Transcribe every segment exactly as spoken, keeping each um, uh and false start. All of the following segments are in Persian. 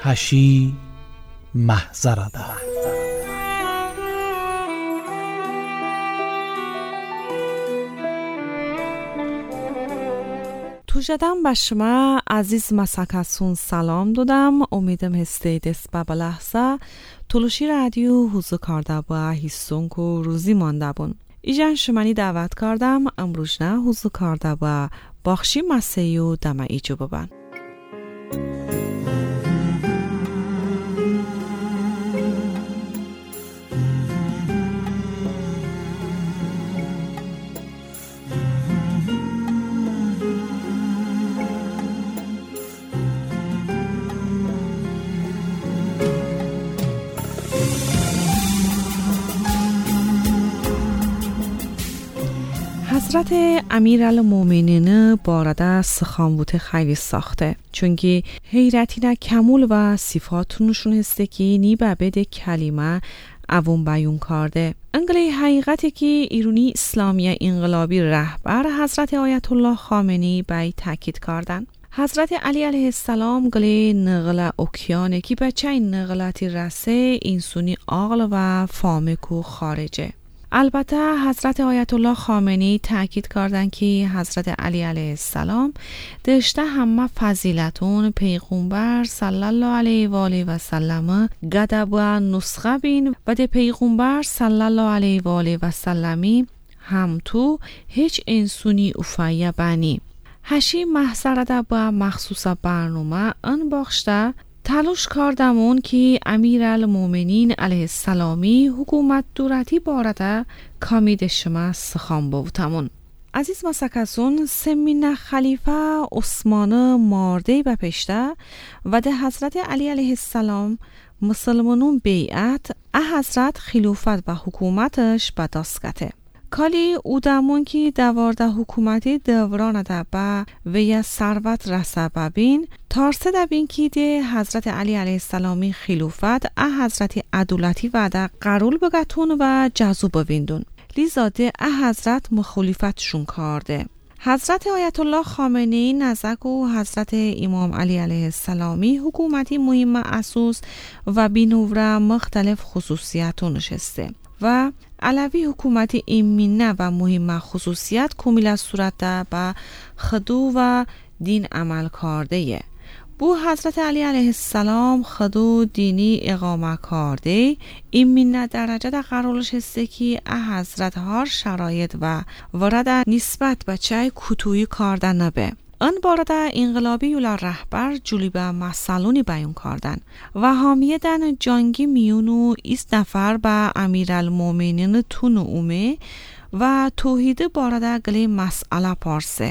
هشی محضرده. توجدم به شما عزیز مسکسون سلام دادم. امیدم هستیدست به لحظه تلوشی رادیو حضور کرده با هیستون که روزی مانده بون. ایجان شمانی دعوت کردم امروز نه حضور کرده با باخشی مسیو دم ایجو ببن. حضرت امیرالمومنین بارده سخانبوت خیلی ساخته، چونکه حیرتینه کمول و صفاتونشون هسته که نی بابد کلمه اوون بیون کرده. انگلی حقیقتی که ایرانی اسلامی انقلابی رهبر حضرت آیت الله خامنه‌ای بای تاکید کردن. حضرت علی علیه السلام گلی نقل اوکیانه که بچه این نقلاتی رسه اینسونی عقل و فامکو خارجه. البته حضرت آیت الله خامنه‌ای تاکید کردن که حضرت علی علیه السلام داشته همه فضیلتون پیغمبر صلی الله علیه و آله و سلم گدب و نسخه بین و ده پیغمبر صلی الله علیه و آله و سلمی هم تو هیچ انسونی افایه بانی. هشی محضرده با مخصوص برنامه ان باخشته تلاش کردمون که امیرالمومنین علیه السلامی حکومت دولتی بارده کامید شما سخن بوتمون. عزیز مسکسون سمین خلیفه عثمان مارده بپشته و ده حضرت علی علیه السلام مسلمانون بیعت اه حضرت خلافت و حکومتش به دست کته. کالی او دمون که دوارده حکومتی دوران دبه و یا ثروت رسه ببین تارسه دبین که ده حضرت علی علیه السلامی خلافت اه حضرت عدالتی و ده قرول بگتون و جذو بویندون. لیزاده اه حضرت مخالفتشون کرده. حضرت آیت الله خامنه‌ای نزک و حضرت امام علی علیه السلامی حکومتی مهم اساس و بینوره مختلف خصوصیتون نشسته و علوی حکومتی ایمینه و مهم خصوصیت کمیل صورت به خدو و دین عمل کرده. بو حضرت علی علیه السلام خدو دینی اقامه کرده ایمینه درجه در قرارش هسته که حضرت هر شرایط و ورد نسبت به چای کتویی کردن نبه. ان بارده انقلابی یولا رهبر جولی به مسئلونی بیان کردن و حامیه دن جنگی میونو ایست نفر به امیرالمومنین تون اومه و توحید بارده گلی مسئله پارسه.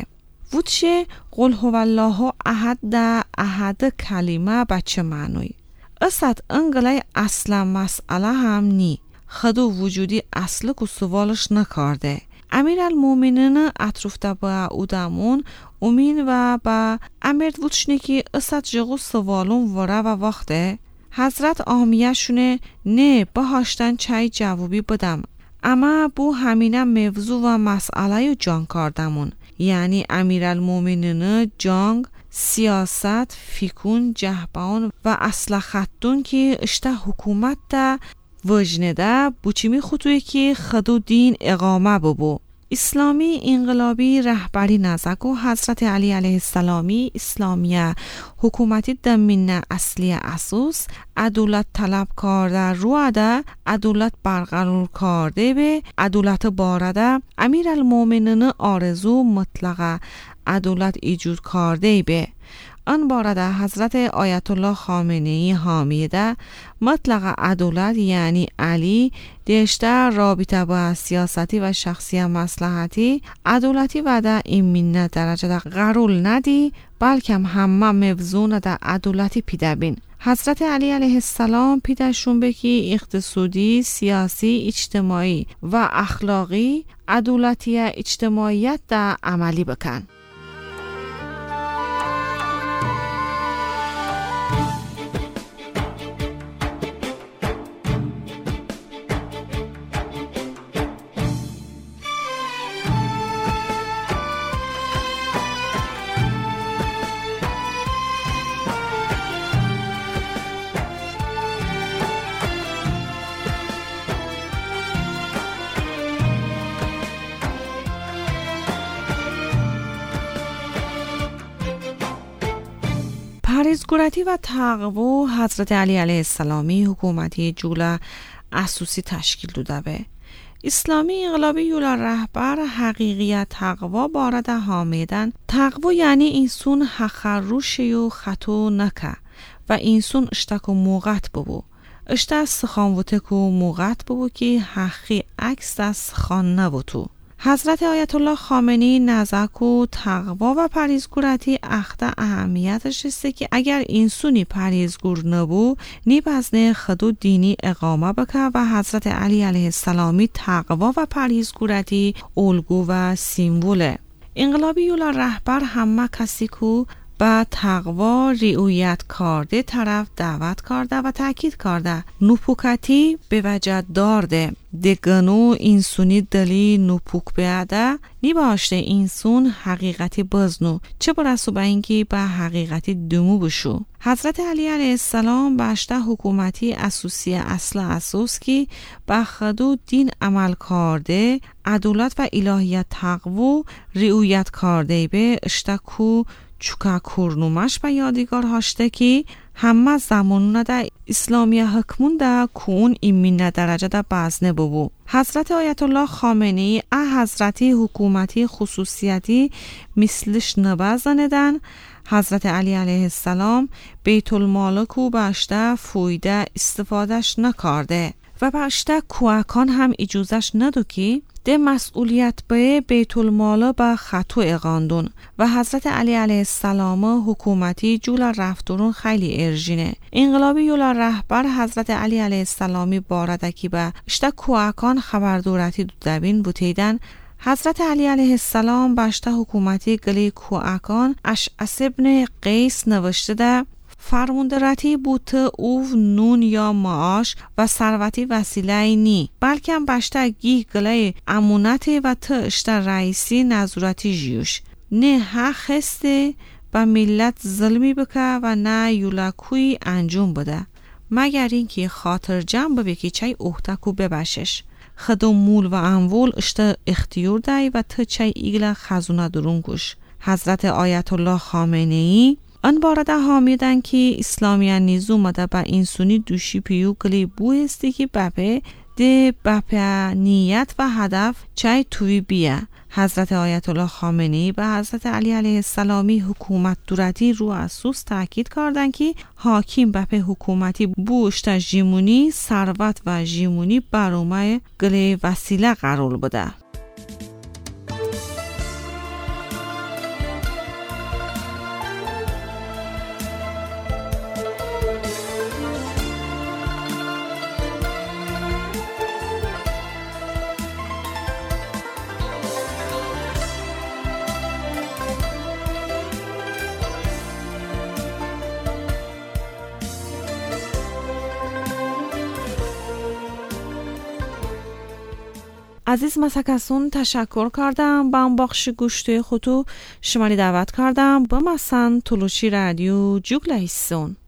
وچه قل هو الله احد ده احد کلمه بچه معنوی. اصد انگلی اصلا مسئله هم نی. خدو وجودی اصل که سوالش نکرده. امیرالمومنین اطرفته با اودمون امین و با امرد وچنی که اصد جغو سوالون وره و وقته حضرت آمیه شونه نه بهاشتن چای جوابی بدم اما بو همینه موضوع و مسئله جان کردمون، یعنی امیرالمومنین جنگ سیاست فیکون جهبان و اصل خطون که اشته حکومت ده وجنده بوچیمی خطوی که خدو دین اقامه ببو. اسلامی انقلابی رهبری نزک و حضرت علی علیه السلامی اسلامیه حکومتی دمینه اصلی اساس عدالت طلب کرده رو ده عدالت برقرار کرده به عدالت بارده امیرالمومنین آرزو مطلقه عدالت ایجاد کرده به آن بارده حضرت آیت الله خامنه‌ای حامیده مطلق عدالت یعنی علی دشته رابطه با سیاستی و شخصی مصلحتی عدالتی و ده ایمینه درجه ده قرول ندی بلکه همه موضوع ده عدالتی پیده بین. حضرت علی علیه السلام پیدشون بکی اقتصادی، سیاسی، اجتماعی و اخلاقی عدالتی اجتماعیت ده عملی بکن. پرهیزگارتی و تقوا حضرت علی علیه السلامی حکومتی جولا اساسی تشکیل داده به اسلامی انقلابی یولا رهبر حقیقیت تقوا بارد حامیدن. تقوا یعنی انسان حق روشی و خطو نکه و انسان اشتک و موقت ببو اشتا سخانوته و موقت ببو که حقی عکس از سخان نبوتو. حضرت آیت الله خامنه‌ای نزدیک و تقوا و پرهیزگارتی اخته اهمیتش است که اگر انسانی پرهیزگار نبود نیبزنه خود دینی اقامه بکه و حضرت علی علیه السلامی تقوا و پرهیزگارتی الگو و سیمبوله. انقلابی یولا رهبر همه کسی که با تقوا رعایت کرده طرف دعوت کرده و تاکید کرده نپوکتی به وجه دارده دگنو انسونی دلی نپوک بیاده نی باشته انسون حقیقتی بزنو چه برسو به اینکه به حقیقتی دمو بشو. حضرت علی علیه السلام باشته حکومتی اساسی اصل اساس که به خدو دین عمل کرده عدالت و الهیت تقوا رعایت کرده به اشتکو چوکا کورنومش به یادگار هاشته که همه زمانونه ده اسلامی حکمون ده کون ایمین درجه ده بازنه ببو. حضرت آیت الله خامنه‌ای اه حضرتی حکومتی خصوصیتی مثلش نبازنه دن. حضرت علی علیه السلام بیت المال و باشته فویده استفادهش نکرده و باشته کوهکان هم اجازهش ندو که ده مسئولیت به بیت المال با خطو اقاندون و حضرت علی علیه السلام حکومتی جولا رفتورون خیلی ارژینه. انقلابی یولا رهبر حضرت علی علیه السلامی باردکی با اشتا کوهکان خبردورتی دودبین بوتیدن. حضرت علی علیه السلام باشته حکومتی گلی کوهکان اشعث ابن قیس نوشته ده فرماندراتی بوت او نون یا معاش و ثروتی وسیله نی بلکه هم باشته گی گله امونتی و تا اشتا رئیسی نظورتی جیوش نه حق هسته و ملت ظلمی بکه و نه یولاکوی انجام بده مگر اینکه خاطر جمع ببی که چای احتکو ببشش خدو مول و اموال اشتا اختیار دای و تا چای ایگل خزونه درون کش. حضرت آیت الله خامنه‌ای آن بارده حامیدن که اسلامیان نیزو مده با انسونی دوشی پیو کلی بو استی که بپه ده بپه نیت و هدف چای توی بیه. حضرت آیت الله خامنه‌ای به حضرت علی علیه السلامی حکومت دورتی رو اساس تاکید کردن که حاکم بپه حکومتی بوشت جیمونی ثروت و جیمونی برامه گلی وسیله قرار بده. عزیز مسکسون تشکر کردم با اون بخش گوشته خودو شمالی دعوت کردم با مثلا تلوشی رادیو جوگلایسون.